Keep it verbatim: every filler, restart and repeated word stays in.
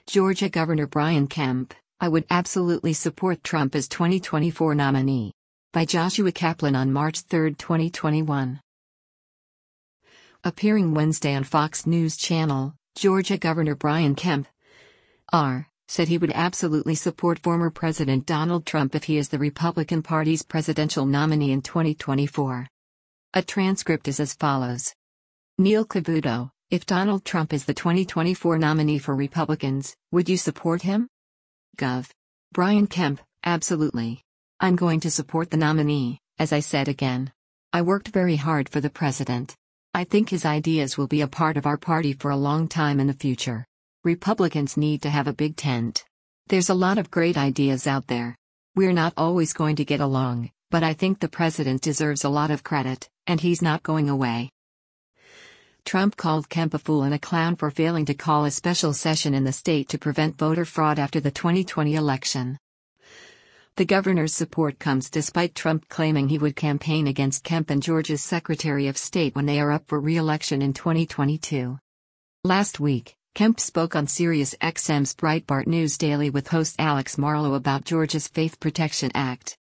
Georgia Governor Brian Kemp, I would absolutely support Trump as twenty twenty-four nominee. By Joshua Kaplan on March third, twenty twenty-one. Appearing Wednesday on Fox News Channel, Georgia Governor Brian Kemp R. said he would absolutely support former President Donald Trump if he is the Republican Party's presidential nominee in twenty twenty-four. A transcript is as follows. Neil Cavuto, if Donald Trump is the twenty twenty-four nominee for Republicans, would you support him? Gov. Brian Kemp, absolutely. I'm going to support the nominee, as I said again. I worked very hard for the president. I think his ideas will be a part of our party for a long time in the future. Republicans need to have a big tent. There's a lot of great ideas out there. We're not always going to get along, but I think the president deserves a lot of credit, and he's not going away. Trump called Kemp a fool and a clown for failing to call a special session in the state to prevent voter fraud after the twenty twenty election. The governor's support comes despite Trump claiming he would campaign against Kemp and Georgia's Secretary of State when they are up for re-election in twenty twenty-two. Last week, Kemp spoke on Sirius X M's Breitbart News Daily with host Alex Marlow about Georgia's Faith Protection Act.